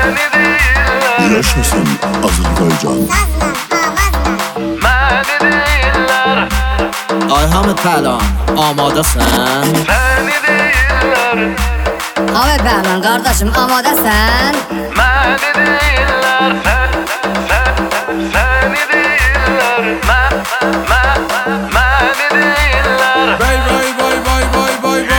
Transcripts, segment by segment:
Yaşasın Azərbaycan. Məni deyirlər, Ayhamı Pəhlan, amadəsən? səni deyirlər, Ahmet Pəhlan qardaşım amadəsən? məni deyirlər, səni deyirlər, məni deyirlər. Vay vay vay vay vay vay vay.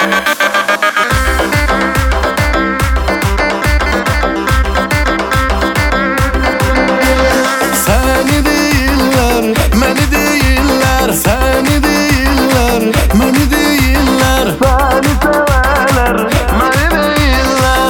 Səni deyirlər, məni deyirlər, səni deyirlər, məni deyirlər. Səni sevərlər, məni deyirlər.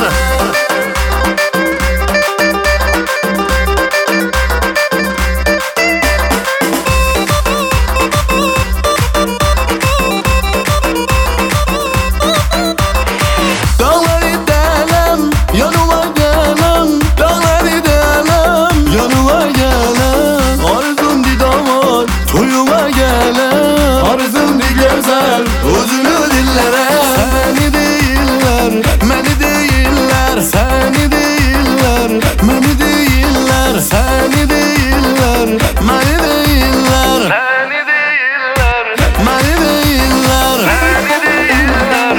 Dağları dələm, yanıma gələm, dağları dələm, yanıma gələm. Arzum didamar, toyuma gələm. Arzum di gözəl, özünü dillərə. Səni deyirlər, məni deyirlər, səni deyirlər, məni deyirlər, səni deyirlər, məni deyirlər, Səni deyirlər, məni deyirlər. səni deyirlər.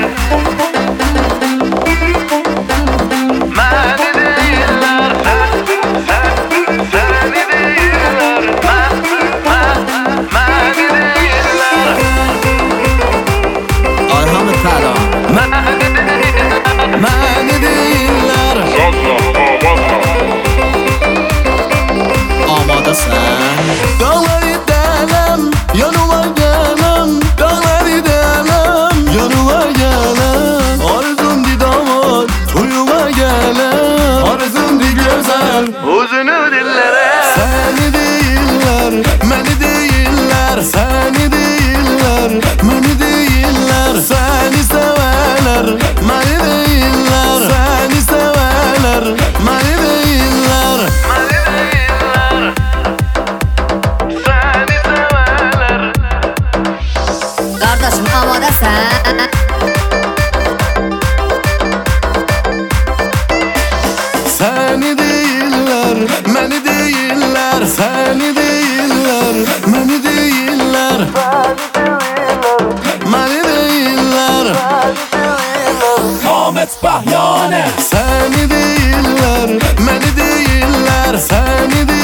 Məni deyirlər, səni deyirlər, məni deyirlər. Ayhamı Pəhlan, Məni deyirlər, amadəsən? dağları dələm, yanıma gələm, dağları dələm, yanıma gələm. Arzum didamar, toyuma gələm. Arzum di gözəl, Uzunu dillərə, səni deyirlər, məni deyirlər, səni deyirlər, məni deyirlər. Səni sevərlər, məni deyirlər, səni sevərlər, məni deyirlər. məni deyirlər. Səni sevərlər. Qardaşım amadəsən? Səni deyirlər, məni deyirlər, səni deyirlər, məni deyirlər, məni deyirlər. Ahmet Pəhlanə. Səni deyirlər, məni deyirlər, səni deyirlər.